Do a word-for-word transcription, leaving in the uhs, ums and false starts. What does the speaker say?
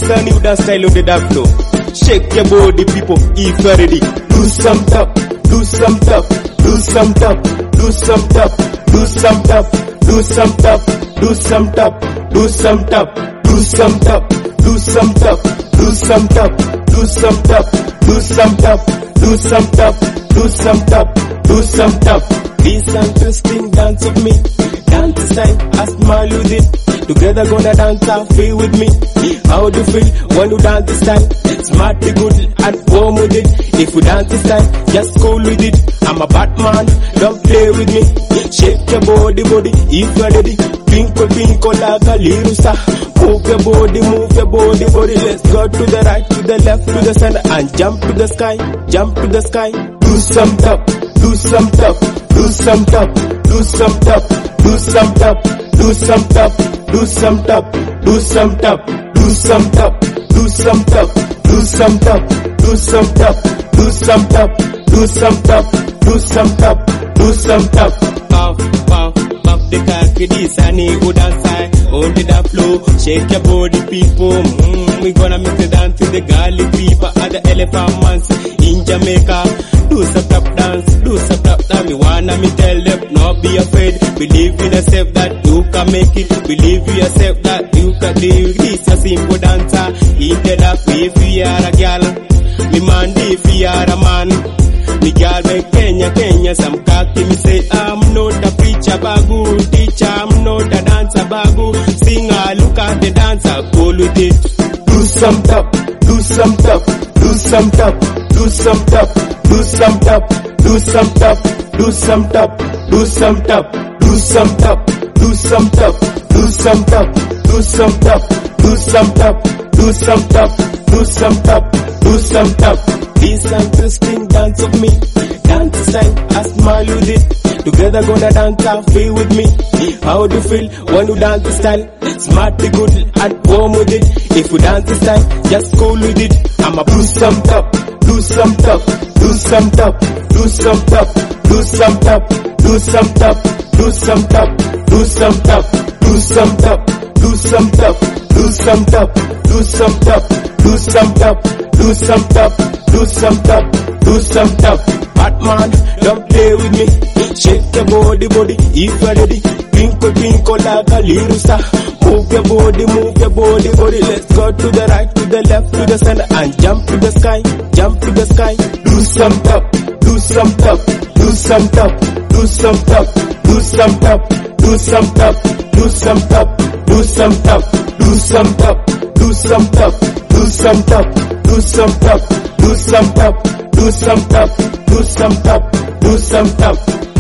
a new dance style on the dance floor. Shake your body, people, if you're ready. Do some top, do some top, do some top, do some top, do some top, do some top, do some top, do some top, do some top, do some top, do some top, do some top, do some top, do some top, do some top, do some top. This interesting dance of me, dance style, I smile with it. Together gonna dance and feel with me. How do you feel when you dance this style? Smart, good and warm with it. If you dance this style, just cool with it. I'm a Batman, don't play with me. Shake your body, body, if you're ready. Twinkle, twinkle like a little star. Move your body, move your body, body. Let's go to the right, to the left, to the center, and jump to the sky, jump to the sky. Do some top, do some top, do some top, do some top, do some top, do some top, do some top, do some top, do some top, do some top, do some top, do some top, do some top, do some top, do some top, do some top. Puff, puff, puff the cocky, this and he go dance high, hold it up flow, shake your body people, mm, we gonna make the dance with the garlic people at the elephant mans in Jamaica. Do some top dance, do some top dance, me wanna me tell them, not be afraid, believe in yourself that you can make it, believe in yourself that you can do this, a simple dancer, instead of if you are a girl, me man if you are a man, me girl make Kenya, Kenya, some cocky, me say, I'm not a preacher bagu, teacher, I'm not a dancer bagu, singer, look at the dancer, cool with it. Do some top, do some top, do some top, do some top, do some top, do some top, do some top, do some top, do some top, do some top, do some top, do some top, do some top, do some top, do some top, do some top. This interesting dance of me, dance style, I smile with it. Together gonna dance and feel with me. How do you feel when you dance this style? Smart, good and warm with it. If you dance this style, just cool with it. I'ma do some top, do some top, do some top, do some top, do some top, do some top, do some top, do some top, do some top, do some top, do some top, do some top, do some top, do some top, do some top, do some top. Batman, don't play with me. Shake your body, body, if you're ready. Twinkle, twinkle like a little star. Move your body, move your body, body. Let's go to the right, to the left, to the center, and jump to the sky, jump to the sky. Do some top, do some top, do some top, do some top, do some top, do some top, do some top, do some top, do some top, do some top, do some top, do some top, do some top, do some top, do some top, do some top.